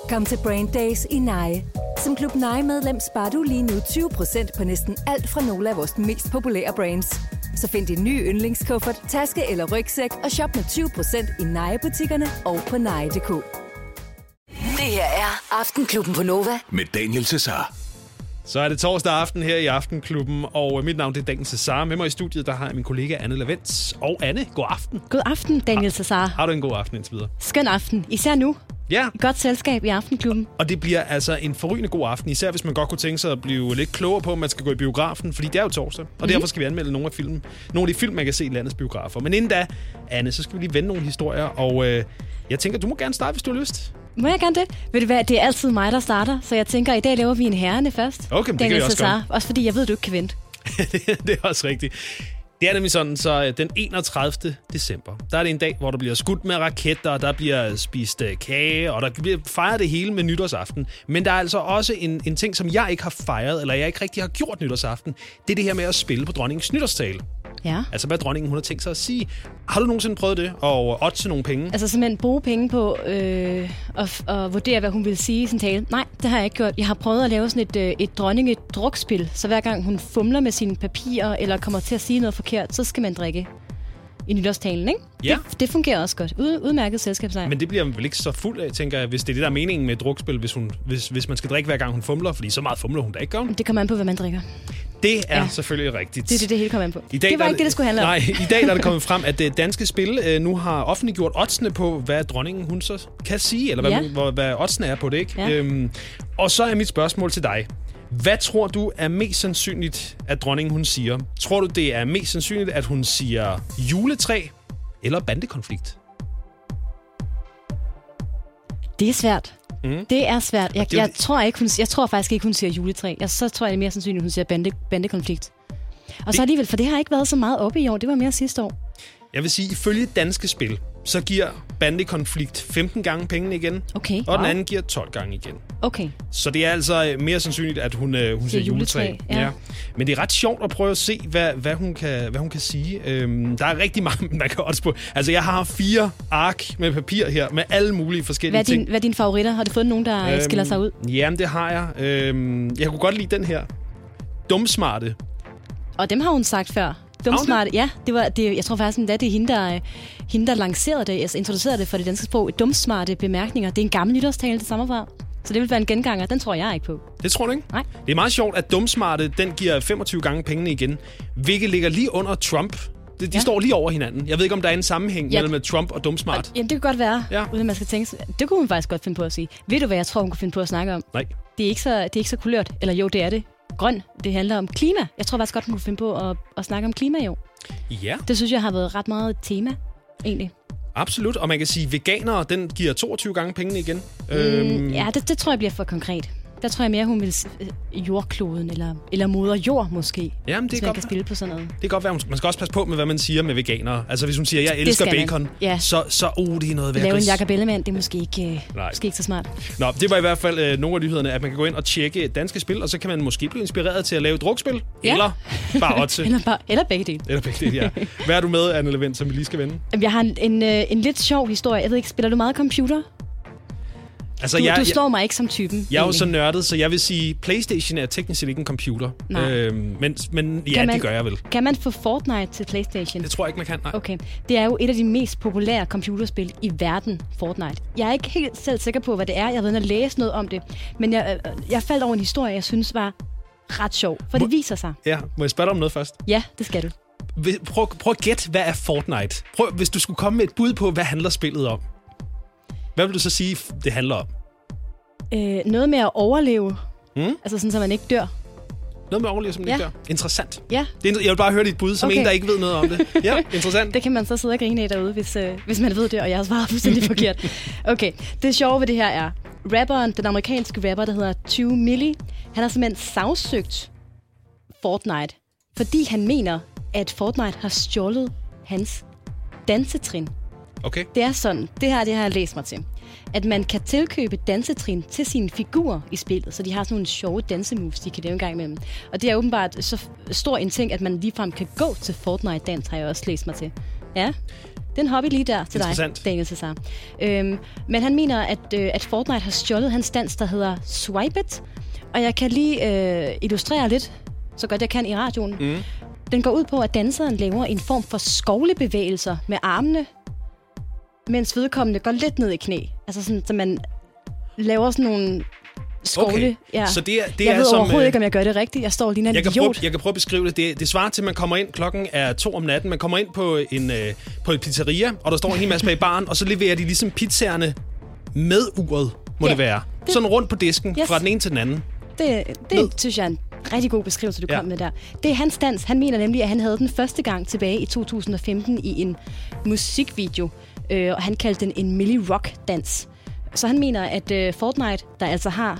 Kom til Brand Days i Nye. Som Klub Nye-medlem sparer du lige nu 20% på næsten alt fra nogle af vores mest populære brands. Så find din nye yndlingskuffert, taske eller rygsæk og shop med 20% i Nye-butikkerne og på nye.dk. Det her er Aftenklubben på Nova. Med Daniel Cesar. Så er det torsdag aften her i Aftenklubben, og mit navn er Daniel Cesar. Med mig i studiet, der har jeg min kollega Anne Lavens. Og Anne, god aften. God aften, Daniel Cesar. Har du en god aften indtil videre? Skøn aften, især nu. Ja. Godt selskab i Aftenklubben. Og det bliver altså en forrygende god aften, især hvis man godt kunne tænke sig at blive lidt klogere på, om man skal gå i biografen, fordi det er jo torsdag. Og derfor skal vi anmelde nogle af de film, man kan se i landets biografer. Men inden da, Anne, så skal vi lige vende nogle historier, og jeg tænker, du må gerne starte, hvis du har lyst. Må jeg gerne det? Ved du hvad, det er altid mig, der starter, så jeg tænker, i dag laver vi en herrene først. Okay, det kan vi også godt. Også fordi jeg ved, du ikke kan vente. Det er også rigtigt. Det er nemlig sådan, så den 31. december, der er det en dag, hvor der bliver skudt med raketter, der bliver spist kage, og der bliver fejret det hele med nytårsaften. Men der er altså også en ting, som jeg ikke har fejret, eller jeg ikke rigtig har gjort nytårsaften. Det er det her med at spille på dronningens nytårstale. Ja. Altså, hvad dronningen hun har tænkt sig at sige. Har du nogensinde prøvet det? Og oddse nogle penge? Altså simpelthen bruge penge på at vurdere, hvad hun vil sige i sin tale? Nej, det har jeg ikke gjort. Jeg har prøvet at lave sådan et drukspil, så hver gang hun fumler med sine papirer, eller kommer til at sige noget forkert, så skal man drikke i nytårstalen, ikke? Ja. Det fungerer også godt. Udmærket selskabsleg. Men det bliver man vel ikke så fuld af, tænker jeg, hvis det er det, der er meningen med et drukspil, hvis man skal drikke hver gang hun fumler, fordi så meget fumler hun da ikke, gør hun? Det kommer an på, hvad man drikker. Det er selvfølgelig rigtigt. Det hele kommer an på. I dag, det var ikke det skulle handle om. Nej, i dag der er det kommet frem, at Danske Spil nu har offentliggjort oddsene på, hvad dronningen hun så kan sige, eller hvad oddsene er på det, ikke? Ja. Og så er mit spørgsmål til dig. Hvad tror du er mest sandsynligt, at dronningen hun siger? Tror du, det er mest sandsynligt, at hun siger juletræ eller bandekonflikt? Det er svært. Det er svært. Jeg tror faktisk ikke, hun siger juletræ. Så tror jeg, det er mere sandsynligt, at hun siger bandekonflikt. Og så alligevel, for det har ikke været så meget oppe i år. Det var mere sidste år. Jeg vil sige, ifølge Danske Spil, så giver bandekonflikt 15 gange pengene igen. Okay. Og den anden giver 12 gange igen. Okay. Så det er altså mere sandsynligt, at hun siger juletræ. Ja. Men det er ret sjovt at prøve at se, hvad hun kan sige. Der er rigtig mange, man kan også på. Altså, jeg har 4 ark med papir her, med alle mulige forskellige ting. Hvad er dine favoritter? Har du fundet nogen, der skiller sig ud? Jamen, det har jeg. Jeg kunne godt lide den her. Dumsmarte. Og dem har hun sagt før. Dumsmarte, ja. Jeg tror faktisk, at det er hende, der lancerede det, altså introducerede det for det danske sprog. Dumsmarte bemærkninger. Det er en gammel nytårstale, det stammer fra. Så det vil være en genganger. Den tror jeg ikke på. Det tror du ikke? Nej. Det er meget sjovt, at Dumsmarte, den giver 25 gange pengene igen. Hvilket ligger lige under Trump. De står lige over hinanden. Jeg ved ikke, om der er en sammenhæng mellem Trump og Dumsmart. Jamen, det kan godt være, uden at man skal tænke. Det kunne hun faktisk godt finde på at sige. Ved du, hvad jeg tror, hun kunne finde på at snakke om? Nej. Det er ikke så kulørt. Eller jo, det er det. Grøn. Det handler om klima. Jeg tror faktisk godt, hun kunne finde på at snakke om klima i år. Ja. Det synes jeg har været ret meget et tema, egentlig. Absolut. Og man kan sige, at veganere, den giver 22 gange pengene igen. Ja, det tror jeg bliver for konkret. Der tror jeg mere, hun vil jordkloden, eller moder jord måske. Jamen, det kan godt kan spille på sådan noget. Det kan godt være. Man skal også passe på med, hvad man siger med veganere. Altså, hvis hun siger, jeg elsker bacon, så det er noget værd. Lave en Jacob Ellemann, det er måske ikke så smart. Nå, det var i hvert fald nogle af nyhederne, at man kan gå ind og tjekke Danske Spil, og så kan man måske blive inspireret til at lave et drukspil, eller bare oddse. eller begge dele. Eller begge dele, ja. Hvad er du med, Anne Lavens, som vi lige skal vende? Jeg har en lidt sjov historie. Jeg ved ikke, spiller du meget computer? Altså, du slår mig ikke som typen. Jeg er jo så nørdet, så jeg vil sige, PlayStation er teknisk set ikke en computer. Men ja, det gør jeg vel. Kan man få Fortnite til PlayStation? Det tror jeg ikke, man kan, nej. Okay. Det er jo et af de mest populære computerspil i verden, Fortnite. Jeg er ikke helt selv sikker på, hvad det er. Jeg har været at læse noget om det. Men jeg faldt over en historie, jeg synes var ret sjov. For det viser sig. Ja, må jeg spørge dig om noget først? Ja, det skal du. Prøv at gætte, hvad er Fortnite? Hvis du skulle komme med et bud på, hvad handler spillet om? Hvad vil du så sige, det handler om? Noget med at overleve. Altså sådan, så man ikke dør. Noget med at overleve, som man ikke dør. Interessant. Ja. Jeg vil bare høre dit bud, som en, der ikke ved noget om det. Ja, interessant. Det kan man så sidde og grine af derude, hvis man ved det, og jeg har svaret fuldstændig forkert. Okay, det sjove ved det her er, den amerikanske rapper, der hedder 20 Milli, han har simpelthen sagsøgt Fortnite, fordi han mener, at Fortnite har stjålet hans dansetrin. Okay. Det er sådan, det har jeg læst mig til, at man kan tilkøbe dansetrin til sine figurer i spillet, så de har sådan nogle sjove dansemoves, de kan lave en gang imellem. Og det er åbenbart så stor en ting, at man ligefrem kan gå til Fortnite-dans, har jeg også læst mig til. Ja. Det er en hobby lige der til dig, Daniel Cesar. Men han mener, at Fortnite har stjålet hans dans, der hedder Swipe It. Og jeg kan lige illustrere lidt, så godt jeg kan i radioen. Den går ud på, at danseren laver en form for skovlebevægelser med armene, mens vedkommende går lidt ned i knæ. Altså sådan, så man laver sådan nogle skovle. Okay. Ja. Så det jeg er ved som, overhovedet ikke, om jeg gør det rigtigt. Jeg står lige en idiot. Jeg kan prøve at beskrive det. Det svarer til, at man kommer ind, klokken er 2 om natten, man kommer ind på et pizzeria, og der står en hel masse bag baren, og så leverer de ligesom pizzaerne med uret, må det være. Sådan rundt på disken, fra den ene til den anden. Det synes jeg er en rigtig god beskrivelse, du kom med der. Det er hans dans. Han mener nemlig, at han havde den første gang tilbage i 2015 i en musikvideo, og han kaldte den en Milli Rock-dans. Så han mener, at Fortnite, der altså har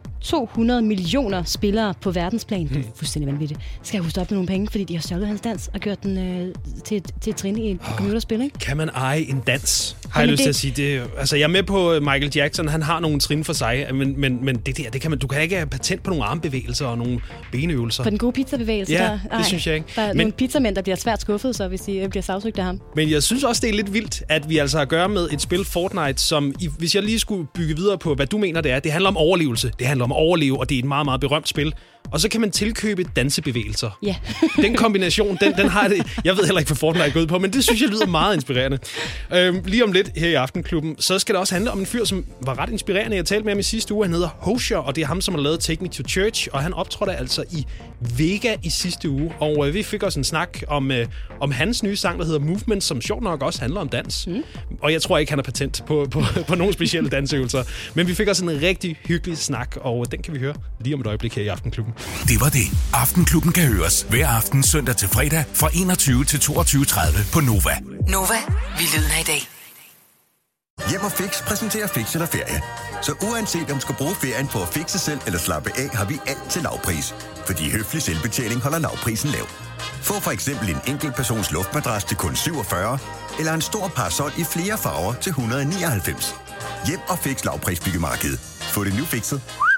200 millioner spillere på verdensplan, det er fuldstændig vanvittigt, skal have hustet op med nogle penge, fordi de har stjålet hans dans og gjort den til et trin i et computerspil, ikke? Kan man eje en dans? Har jeg lyst til at sige. Jeg er med på Michael Jackson, han har nogle trin for sig, men det kan man, du kan ikke have patent på nogle armbevægelser og nogle benøvelser. På den gode pizzabevægelse? Ja, det synes jeg ikke. Der er nogle pizzamænd, der bliver svært skuffet, så hvis de bliver sagsøgt af ham. Men jeg synes også, det er lidt vildt, at vi altså har at gøre med et spil Fortnite, som, hvis jeg lige skulle bygge videre på, hvad du mener det er, det handler om overlevelse. Det handler om at overleve, og det er et meget, meget berømt spil. Og så kan man tilkøbe dansebevægelser. Ja. Den kombination, den har det. Jeg ved heller ikke, hvad Fortnite er gået på, men det synes jeg lyder meget inspirerende. Lige om lidt her i Aftenklubben, så skal det også handle om en fyr, som var ret inspirerende. Jeg talte med ham i sidste uge. Han hedder Hozier, og det er ham, som har lavet Take Me to Church, og han optrådte altså i Vega i sidste uge. Og vi fik også en snak om hans nye sang, der hedder Movement, som sjovt nok også handler om dans. Og jeg tror ikke, han har patent på nogle specielle dansøvelser. Men vi fik også en rigtig hyggelig snak, og den kan vi høre lige om et øjeblik her i Aftenklubben. Det var det. Aftenklubben kan høres hver aften søndag til fredag fra 21 til 22.30 på Nova. Nova, vi lyder i dag. Hjem og Fix præsenterer Fix eller Ferie. Så uanset om du skal bruge ferien på at fixe selv eller slappe af, har vi alt til lavpris. Fordi høflig selvbetjening holder lavprisen lav. Få for eksempel en enkelt persons luftmadras til kun 47, eller en stor parasol i flere farver til 199. Hjem og Fix lavprisbyggemarked. Få det nu fikset.